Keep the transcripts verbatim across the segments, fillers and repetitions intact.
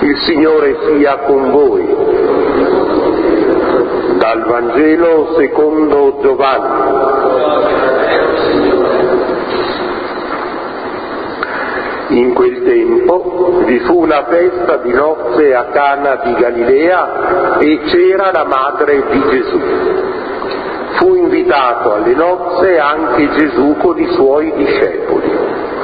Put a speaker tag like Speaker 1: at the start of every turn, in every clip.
Speaker 1: Il Signore sia con voi. Dal Vangelo secondo Giovanni. In quel tempo vi fu una festa di nozze a Cana di Galilea e c'era la madre di Gesù. Fu invitato alle nozze anche Gesù con i suoi discepoli.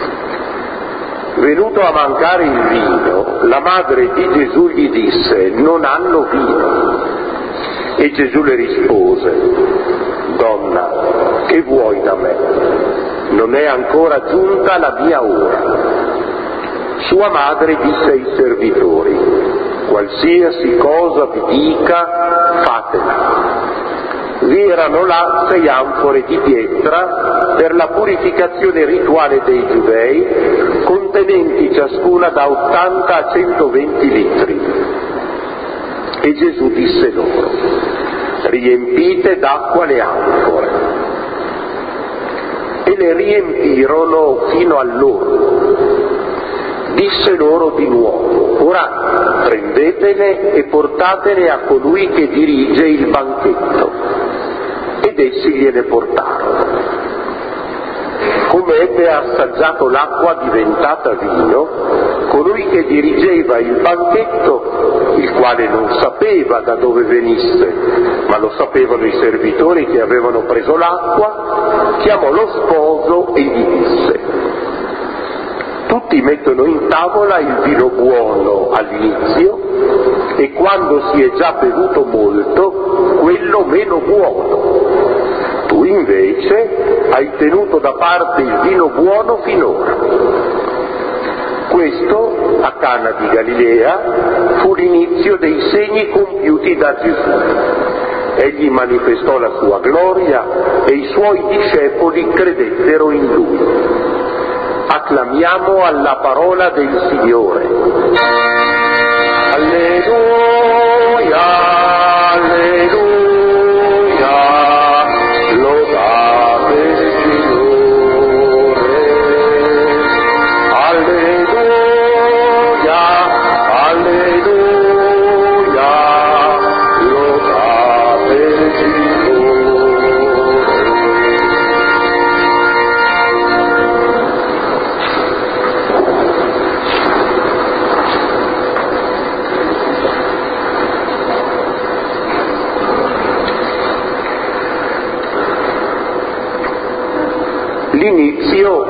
Speaker 1: Venuto a mancare il vino, la madre di Gesù gli disse: non hanno vino. E Gesù le rispose: donna, che vuoi da me? Non è ancora giunta la mia ora. Sua madre disse ai servitori: qualsiasi cosa vi dica, fatela. Vi erano là sei anfore di pietra per la purificazione rituale dei giudei, contenenti ciascuna da ottanta a centoventi litri. E Gesù disse loro: riempite d'acqua le anfore. E le riempirono fino all'orlo. Disse loro di nuovo: ora prendetene e portatene a colui che dirige il banchetto. Ed essi gliene portarono. Come ebbe assaggiato l'acqua diventata vino, colui che dirigeva il banchetto, il quale non sapeva da dove venisse, ma lo sapevano i servitori che avevano preso l'acqua, chiamò lo sposo e gli disse: tutti mettono in tavola il vino buono all'inizio e quando si è già bevuto molto, quello meno buono. Tu invece hai tenuto da parte il vino buono finora. Questo, a Cana di Galilea, fu l'inizio dei segni compiuti da Gesù. Egli manifestò la sua gloria e i suoi discepoli credettero in lui. Acclamiamo alla parola del Signore. Alleluia, alleluia, lodate il Signore. Alleluia, alleluia, lodate il Signore. L'inizio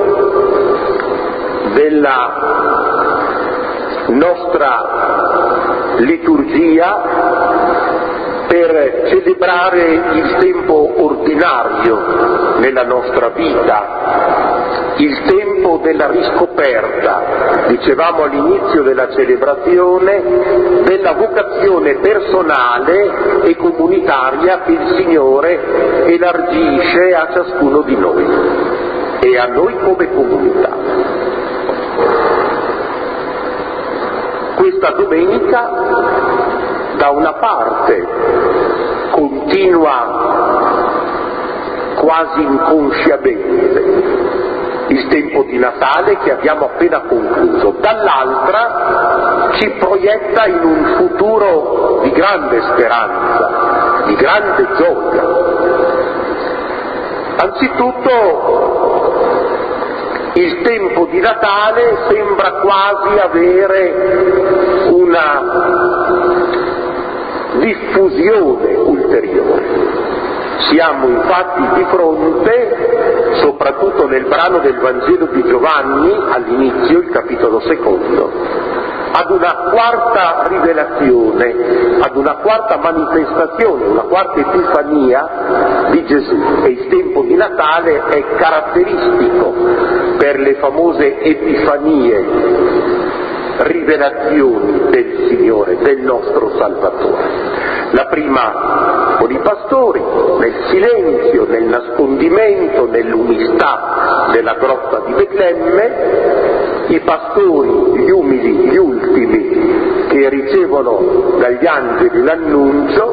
Speaker 1: della nostra liturgia per celebrare il tempo ordinario nella nostra vita, il tempo della riscoperta, dicevamo all'inizio della celebrazione, della vocazione personale e comunitaria che il Signore elargisce a ciascuno di noi e a noi come comunità. Questa domenica, da una parte, continua quasi inconsciamente il tempo di Natale che abbiamo appena concluso, dall'altra ci proietta in un futuro di grande speranza, di grande gioia. Anzitutto, il tempo di Natale sembra quasi avere una diffusione ulteriore. Siamo infatti di fronte, soprattutto nel brano del Vangelo di Giovanni, all'inizio, il capitolo secondo, ad una quarta rivelazione, ad una quarta manifestazione, una quarta epifania di Gesù. E il tempo di Natale è caratteristico per le famose epifanie, rivelazioni del Signore, del nostro Salvatore. La prima con i pastori, nel silenzio, nel nascondimento, nell'umiltà della grotta di Betlemme, i pastori, gli umili, gli ultimi, che ricevono dagli angeli l'annuncio,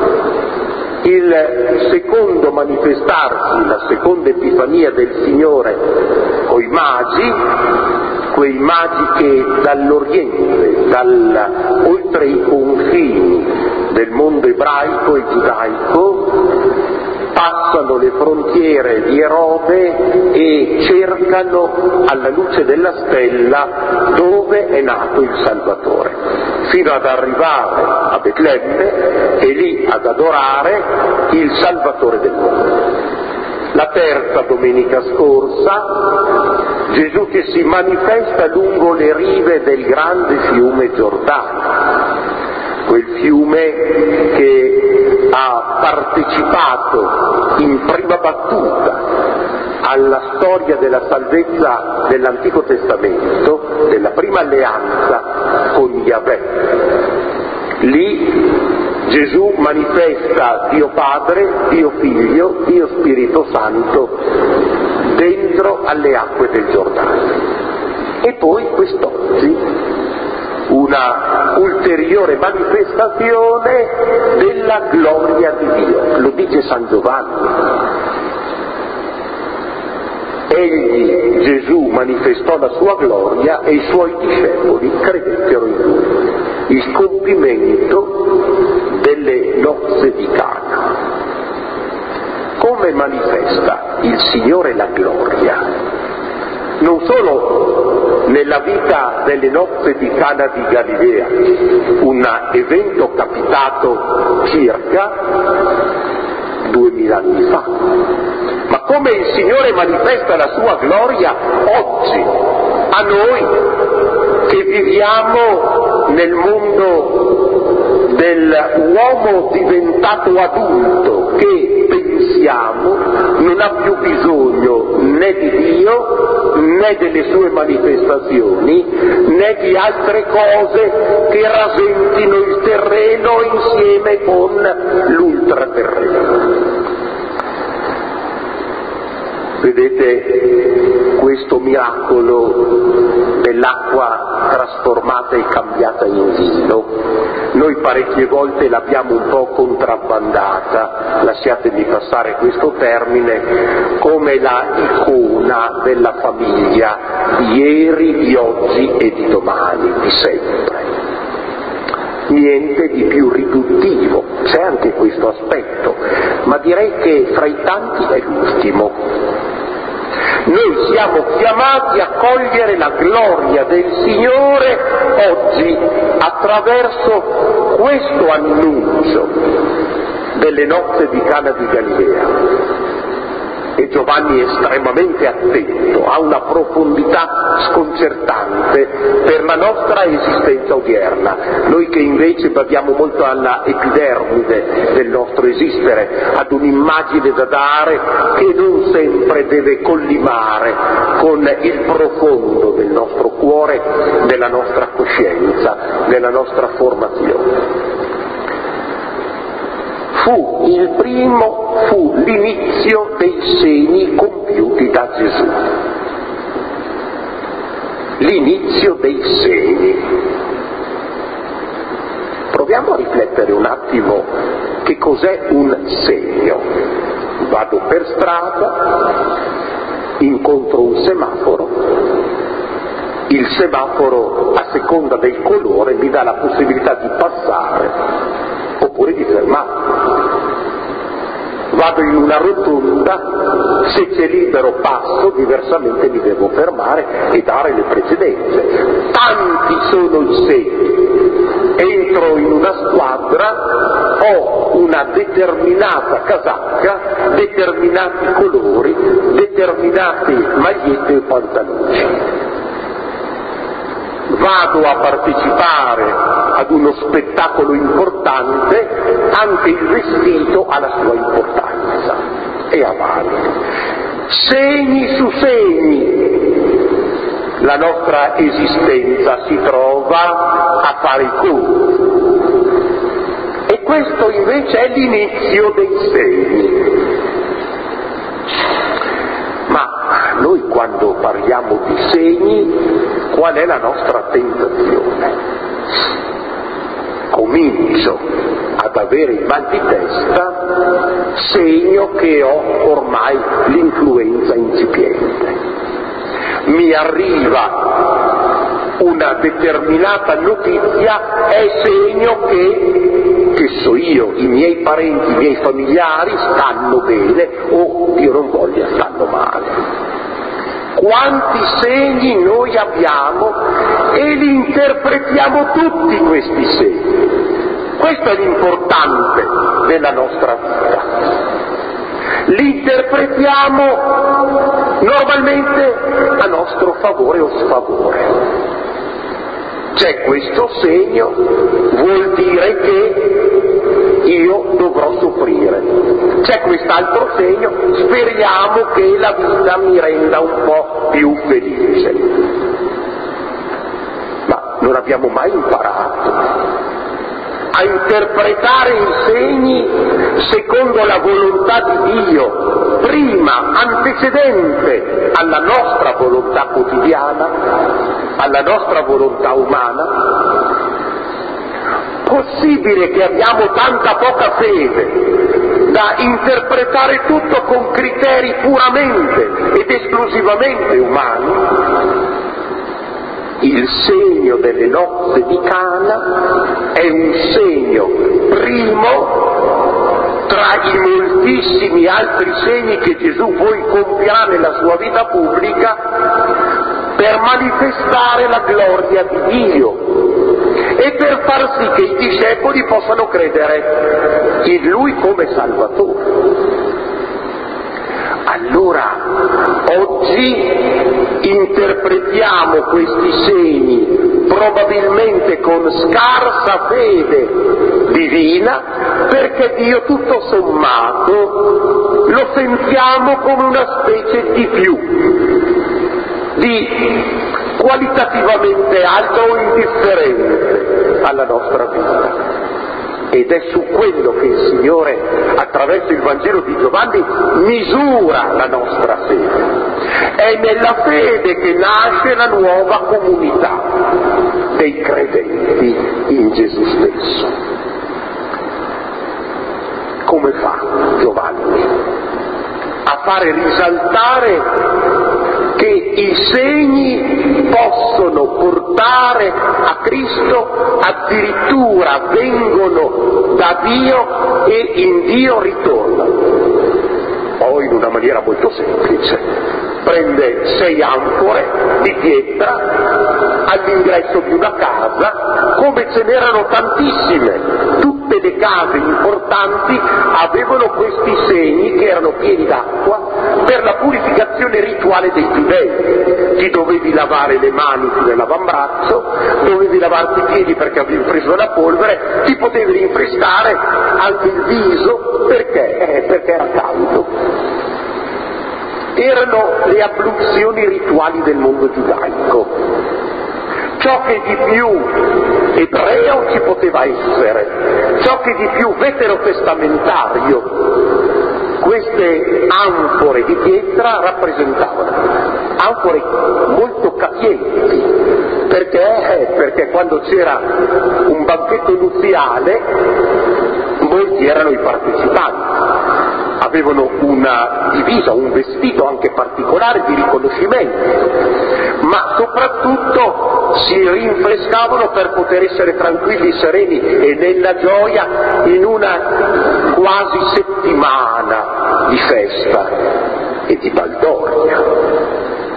Speaker 1: il secondo manifestarsi, la seconda epifania del Signore coi magi, quei magi che dall'Oriente, dal del mondo ebraico e giudaico, passano le frontiere di Erode e cercano alla luce della stella dove è nato il Salvatore, fino ad arrivare a Betlemme e lì ad adorare il Salvatore del mondo. La terza domenica scorsa, Gesù che si manifesta lungo le rive del grande fiume Giordano, quel fiume che ha partecipato in prima battuta alla storia della salvezza dell'Antico Testamento, della prima alleanza con Yahweh. Lì Gesù manifesta Dio Padre, Dio Figlio, Dio Spirito Santo dentro alle acque del Giordano. E poi quest'oggi una ulteriore manifestazione della gloria di Dio, lo dice San Giovanni. Egli, Gesù, manifestò la sua gloria e i suoi discepoli credettero in lui. Il compimento delle nozze di Cana. Come manifesta il Signore la gloria? Non solo nella vita delle nozze di Cana di Galilea, un evento capitato circa duemila anni fa, ma come il Signore manifesta la sua gloria oggi, a noi che viviamo nel mondo dell'uomo diventato adulto, che pensiamo non ha più bisogno né di Dio, né delle sue manifestazioni, né di altre cose che rasentino il terreno insieme con l'ultraterreno. Vedete questo miracolo dell'acqua trasformata e cambiata in vino? Noi parecchie volte l'abbiamo un po' contrabbandata, lasciatemi passare questo termine, come la icona della famiglia di ieri, di oggi e di domani, di sempre. Niente di più riduttivo, c'è anche questo aspetto, ma direi che fra i tanti è l'ultimo. Noi siamo chiamati a cogliere la gloria del Signore oggi attraverso questo annuncio delle nozze di Cana di Galilea. E Giovanni è estremamente attento, ha una profondità sconcertante per la nostra esistenza odierna. Noi che invece badiamo molto alla epidermide del nostro esistere, ad un'immagine da dare che non sempre deve collimare con il profondo del nostro cuore, della nostra coscienza, della nostra formazione. Fu il primo, fu l'inizio dei segni compiuti da Gesù. L'inizio dei segni. Proviamo a riflettere un attimo che cos'è un segno. Vado per strada, incontro un semaforo, il semaforo a seconda del colore mi dà la possibilità di passare oppure di fermarmi. Vado in una rotonda, se c'è libero passo, diversamente mi devo fermare e dare le precedenze. Tanti sono i segni. Entro in una squadra, ho una determinata casacca, determinati colori, determinate magliette e pantaloni. Vado a partecipare ad uno spettacolo importante, anche il vestito ha la sua importanza. E avanti. Segni su segni. La nostra esistenza si trova a fare i conti. E questo invece è l'inizio dei segni. Ma noi quando parliamo di segni, qual è la nostra tentazione? Comincio ad avere il mal di testa, segno che ho ormai l'influenza incipiente. Mi arriva una determinata notizia, è segno che che so io, i miei parenti, i miei familiari stanno bene o, Dio non voglia, stanno male. Quanti segni noi abbiamo e li interpretiamo tutti questi segni. Questo è l'importante della nostra vita. Li interpretiamo normalmente a nostro favore o sfavore. C'è questo segno, vuol dire che io dovrò soffrire. C'è quest'altro segno, speriamo che la vita mi renda un po' più felice. Ma non abbiamo mai imparato a interpretare i segni secondo la volontà di Dio, prima, antecedente alla nostra volontà quotidiana, alla nostra volontà umana? Possibile che abbiamo tanta poca fede da interpretare tutto con criteri puramente ed esclusivamente umani? Il segno delle nozze di Cana è un segno primo tra i moltissimi altri segni che Gesù poi compierà nella sua vita pubblica per manifestare la gloria di Dio e per far sì che i discepoli possano credere in Lui come Salvatore. Allora, oggi interpretiamo questi segni probabilmente con scarsa fede divina, perché Dio tutto sommato lo sentiamo come una specie di più, di qualitativamente alto o indifferente alla nostra vita. Ed è su quello che il Signore, attraverso il Vangelo di Giovanni, misura la nostra fede. È nella fede che nasce la nuova comunità dei credenti in Gesù stesso. Come fa Giovanni a fare risaltare che i segni possono portare a Cristo, addirittura vengono da Dio e in Dio ritornano? O in una maniera molto semplice, prende sei anfore di pietra all'ingresso di una casa, come ce n'erano tantissime. Tutte le case importanti avevano questi segni che erano pieni d'acqua per la purificazione rituale dei giudei. Ti dovevi lavare le mani nell'avambraccio, dovevi lavarti i piedi perché avevi preso la polvere, ti potevi rinfrescare anche il viso perché? Eh, perché era caldo. Erano le abluzioni rituali del mondo giudaico. Ciò che di più ebreo ci poteva essere, ciò che di più veterotestamentario, queste anfore di pietra rappresentavano. Anfore molto capienti, perché? Perché quando c'era un banchetto nuziale molti erano i partecipanti, avevano una divisa, un vestito anche particolare di riconoscimento, ma soprattutto si rinfrescavano per poter essere tranquilli, sereni e nella gioia in una quasi settimana di festa e di baldoria.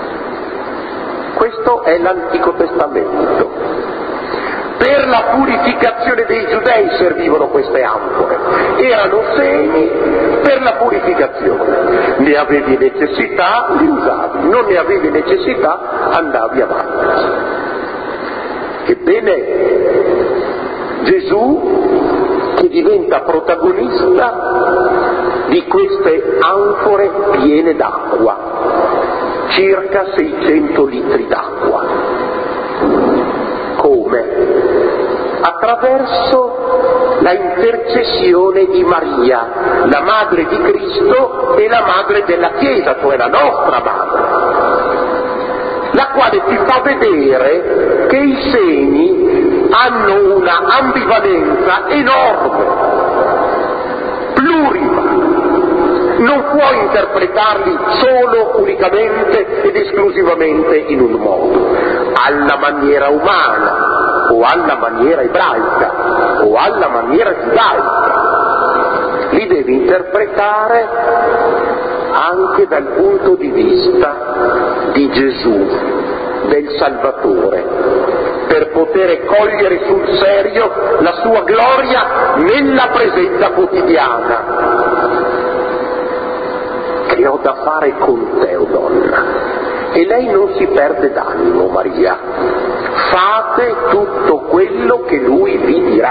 Speaker 1: Questo è l'Antico Testamento. Per la purificazione dei giudei servivano queste anfore, erano segni per la purificazione. Ne avevi necessità, li usavi, non ne avevi necessità, andavi avanti. Ebbene, Gesù che diventa protagonista di queste anfore piene d'acqua, circa seicento litri d'acqua. Come? Attraverso la intercessione di Maria, la madre di Cristo e la madre della Chiesa, cioè la nostra madre, la quale ti fa vedere che i segni hanno una ambivalenza enorme, plurima. Non puoi interpretarli solo, unicamente ed esclusivamente in un modo, alla maniera umana. o alla maniera ebraica o alla maniera giudaica, li devi interpretare anche dal punto di vista di Gesù, del Salvatore, per poter cogliere sul serio la sua gloria nella presenza quotidiana. Che ho da fare con te, o donna, e lei non si perde d'animo, Maria. Fate tutto quello che lui vi dirà.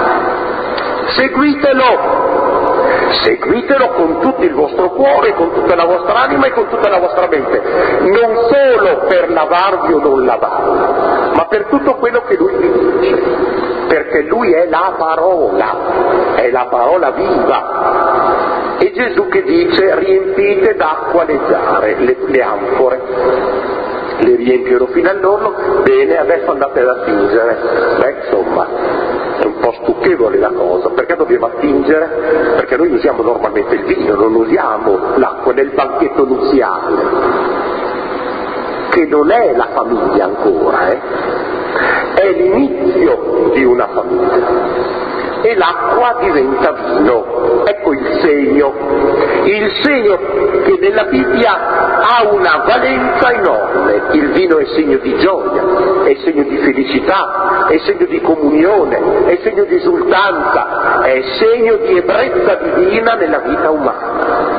Speaker 1: Seguitelo! Seguitelo con tutto il vostro cuore, con tutta la vostra anima e con tutta la vostra mente, non solo per lavarvi o non lavarvi, ma per tutto quello che lui vi dice, perché lui è la parola, è la parola viva. E Gesù che dice: riempite d'acqua le giare, le, le anfore. Le riempiono fino all'orlo, bene, adesso andate ad attingere. Beh, insomma, è un po' stucchevole la cosa, perché dobbiamo attingere? Perché noi usiamo normalmente il vino, non usiamo l'acqua nel banchetto nuziale, che non è la famiglia ancora, eh? È l'inizio di una famiglia. E l'acqua diventa vino. Ecco il segno, il segno che nella Bibbia ha una valenza enorme. Il vino è segno di gioia, è segno di felicità, è segno di comunione, è segno di esultanza, è segno di ebbrezza divina nella vita umana.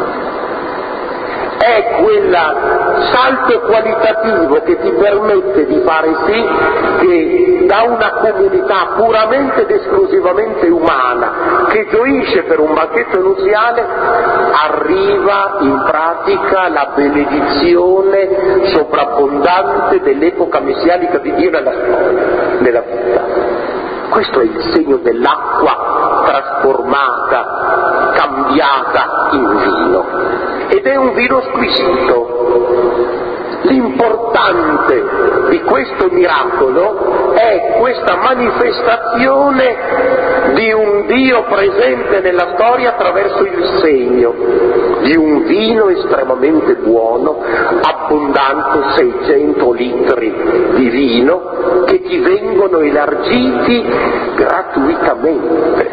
Speaker 1: È quel salto qualitativo che ti permette di fare sì che da una comunità puramente ed esclusivamente umana, che gioisce per un banchetto nuziale, arriva in pratica la benedizione sovrabbondante dell'epoca messianica di Dio nella storia, nella vita. Questo è il segno dell'acqua trasformata, cambiata in vino. Ed è un vino squisito. L'importante di questo miracolo è questa manifestazione di un Dio presente nella storia attraverso il segno di un vino estremamente buono, abbondante, seicento litri di vino, che ti vengono elargiti gratuitamente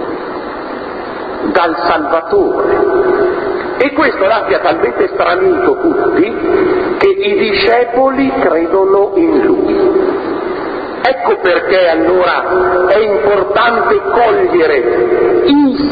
Speaker 1: dal Salvatore. E questo l'abbia talmente stranito tutti che i discepoli credono in lui. Ecco perché allora è importante cogliere i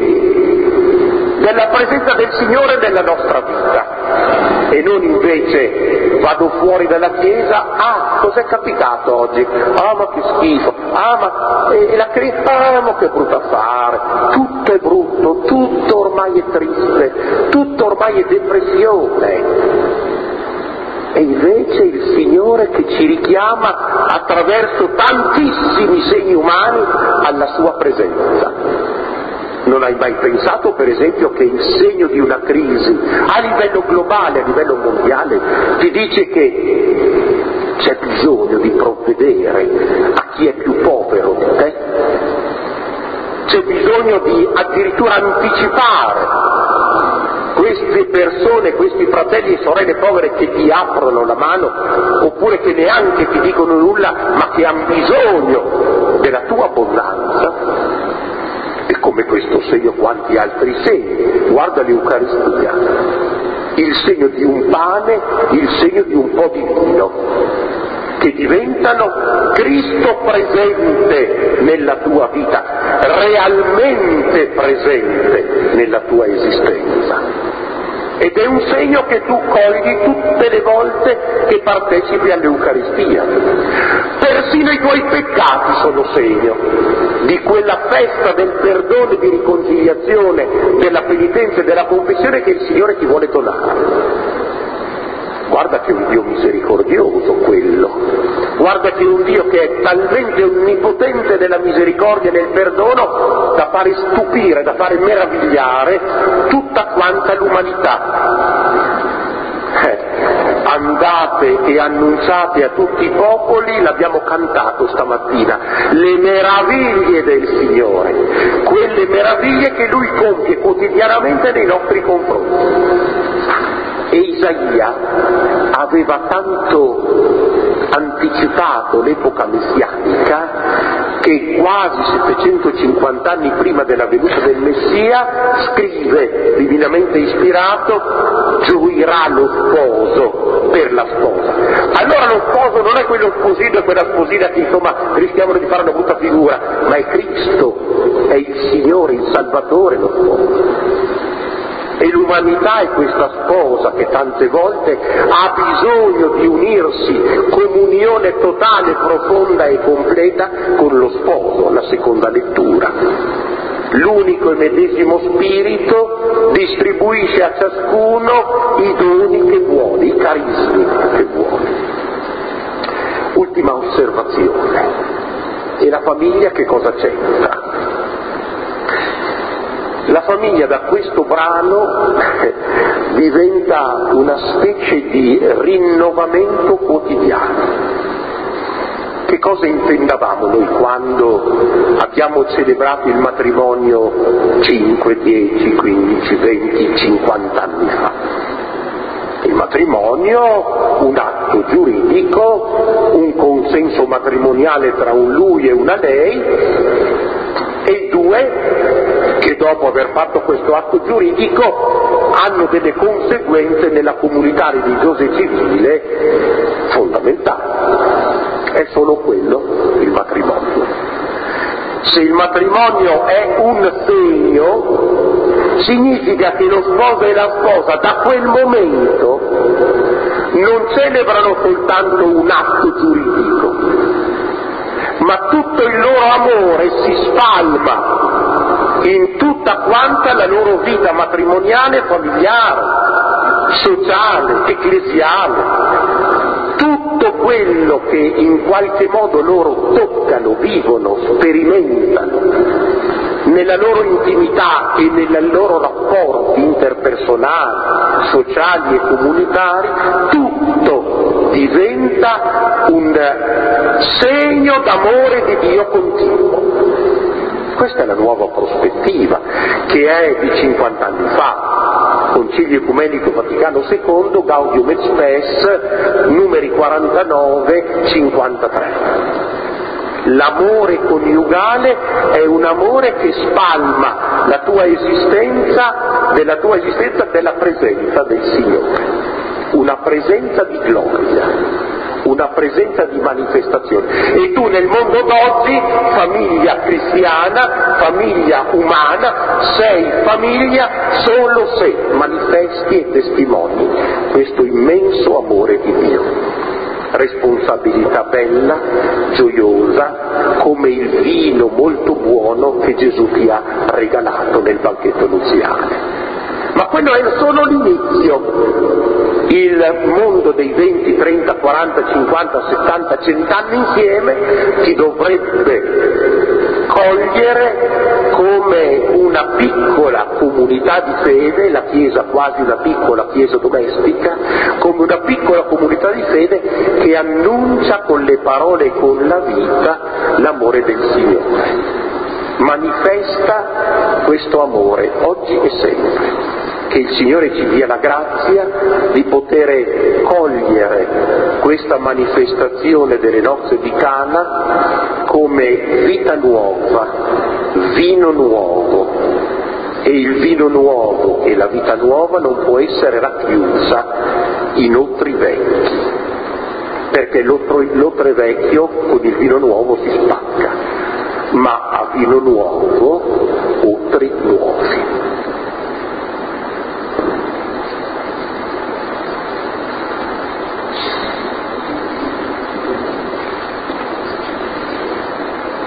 Speaker 1: segni della presenza del Signore nella nostra vita, e non invece vado fuori dalla chiesa, ah, cos'è capitato oggi? Ah, ma che schifo, ah, ma e la critica, ah, ma che brutto affare, tutto è brutto, tutto ormai è triste, tutto ormai è depressione. E invece il Signore che ci richiama attraverso tantissimi segni umani alla sua presenza. Non hai mai pensato, per esempio, che il segno di una crisi a livello globale, a livello mondiale, ti dice che c'è bisogno di provvedere a chi è più povero di te? C'è bisogno di addirittura anticipare queste persone, questi fratelli e sorelle povere che ti aprono la mano, oppure che neanche ti dicono nulla, ma che hanno bisogno della tua abbondanza. E come questo segno quanti altri segni. Guarda l'Eucaristia, il segno di un pane, il segno di un po' di vino, che diventano Cristo presente nella tua vita, realmente presente nella tua esistenza. Ed è un segno che tu cogli tutte le volte che partecipi all'Eucaristia. Persino i tuoi peccati sono segno di quella festa del perdono e di riconciliazione, della penitenza e della confessione che il Signore ti vuole donare. Guarda che è un Dio misericordioso quello, guarda che è un Dio che è talmente onnipotente nella misericordia e nel perdono da fare stupire, da fare meravigliare tutta quanta l'umanità. Eh, andate e annunciate a tutti i popoli, l'abbiamo cantato stamattina, le meraviglie del Signore, quelle meraviglie che Lui compie quotidianamente nei nostri confronti. E Isaia aveva tanto anticipato l'epoca messianica, che quasi settecentocinquanta anni prima della venuta del Messia scrive, divinamente ispirato: gioirà lo sposo per la sposa. Allora lo sposo non è quello sposino e quella sposina che insomma rischiamo di fare una brutta figura, ma è Cristo, è il Signore, il Salvatore lo sposo. E l'umanità è questa sposa che tante volte ha bisogno di unirsi, comunione totale, profonda e completa con lo sposo, alla seconda lettura. L'unico e medesimo Spirito distribuisce a ciascuno i doni che vuole, i carismi che vuole. Ultima osservazione. E la famiglia che cosa c'entra? La famiglia da questo brano diventa una specie di rinnovamento quotidiano. Che cosa intendavamo noi quando abbiamo celebrato il matrimonio cinque, dieci, quindici, venti, cinquanta anni fa? Il matrimonio, un atto giuridico, un consenso matrimoniale tra un lui e una lei, e i due che dopo aver fatto questo atto giuridico hanno delle conseguenze nella comunità religiosa e civile fondamentali. È solo quello il matrimonio. Se il matrimonio è un segno, significa che lo sposo e la sposa da quel momento non celebrano soltanto un atto giuridico, ma tutto il loro amore si spalma in tutta quanta la loro vita matrimoniale, familiare, sociale, ecclesiale. Tutto quello che in qualche modo loro toccano, vivono, sperimentano nella loro intimità e nei loro rapporti interpersonali, sociali e comunitari, tutto diventa un segno d'amore di Dio continuo. Questa è la nuova prospettiva che è di cinquanta anni fa, Concilio Ecumenico Vaticano secondo, Gaudium et Spes, numeri quarantanove cinquantatré. L'amore coniugale è un amore che spalma la tua esistenza, della tua esistenza della presenza del Signore, una presenza di gloria, una presenza di manifestazione. E tu nel mondo d'oggi, famiglia cristiana, famiglia umana, sei famiglia solo se manifesti e testimoni questo immenso amore di Dio. Responsabilità bella, gioiosa, come il vino molto buono che Gesù ti ha regalato nel banchetto nuziale. Ma quello è solo l'inizio. Il mondo dei venti, trenta, quaranta, cinquanta, settanta, cento anni insieme ti dovrebbe cogliere come una piccola comunità di fede, la Chiesa quasi una piccola Chiesa domestica, come una piccola comunità di fede che annuncia con le parole e con la vita l'amore del Signore. Manifesta questo amore oggi e sempre. Che il Signore ci dia la grazia di poter cogliere questa manifestazione delle nozze di Cana come vita nuova, vino nuovo, e il vino nuovo e la vita nuova non può essere racchiusa in otri vecchi, perché l'otre vecchio con il vino nuovo si spacca, ma a vino nuovo otri